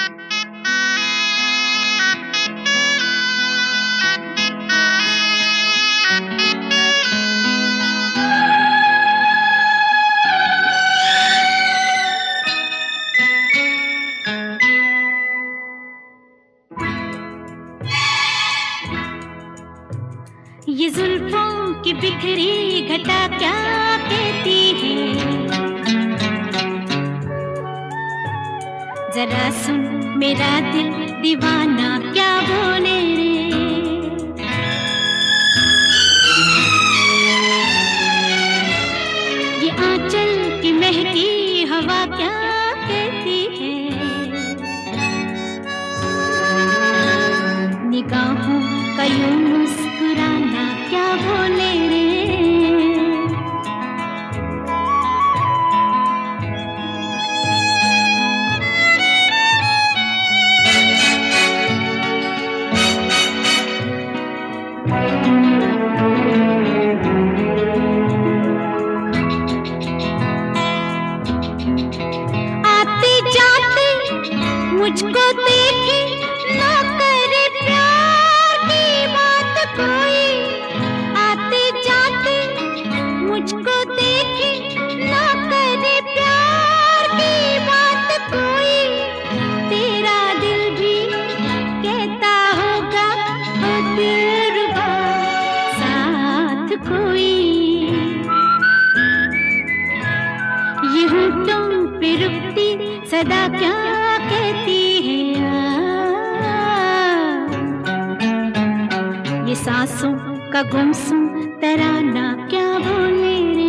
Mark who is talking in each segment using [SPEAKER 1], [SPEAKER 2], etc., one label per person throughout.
[SPEAKER 1] ये जुल्फों की बिखरी घटा क्या कहती है, जरा सुन मेरा दिल दीवाना क्या बोले रे। ये आंचल की महकी हवा क्या कहती है, निगाहों का यूं मुस्कुराना क्या बोले रे। आते जाते मुझको देखे ना करे प्यार की बात कोई, आते जाते मुझको देखे ना करे प्यार की बात कोई, तेरा दिल भी कहता होगा ओ दिलरुबा साथ कोई। ये होठों पे रुकती सदा क्या कहती है, ये सांसों का गुमसुम तराना क्या बोले रे।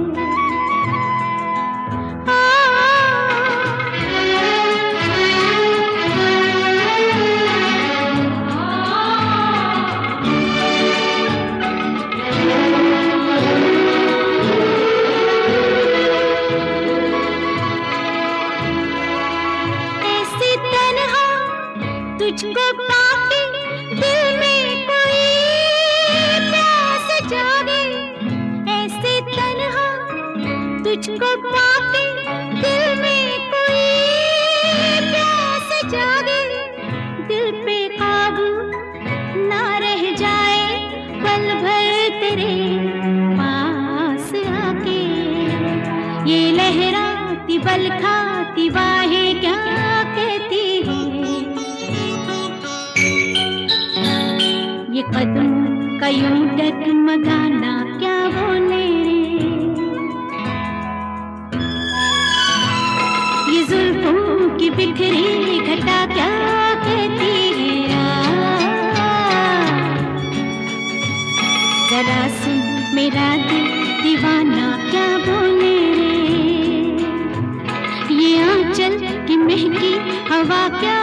[SPEAKER 1] ऐसी तन्हा तुझको पाके दिल में कोई प्यास जागे, ऐसे तन्हा तुझको पाके दिल में कोई प्यास जागे, दिल पे काबू ना रह जाए पल भर तेरे पास आके, ये लहराती बल खाती बाहें क्या कहती है, ये कदम का यूं डगमगाना क्या बोले रे। ये जुल्फों की बिखरी घटा क्या कहती है, जरा सुन मेरा दिल दीवाना क्या बोले रे। ये आंचल की महकी हवा क्या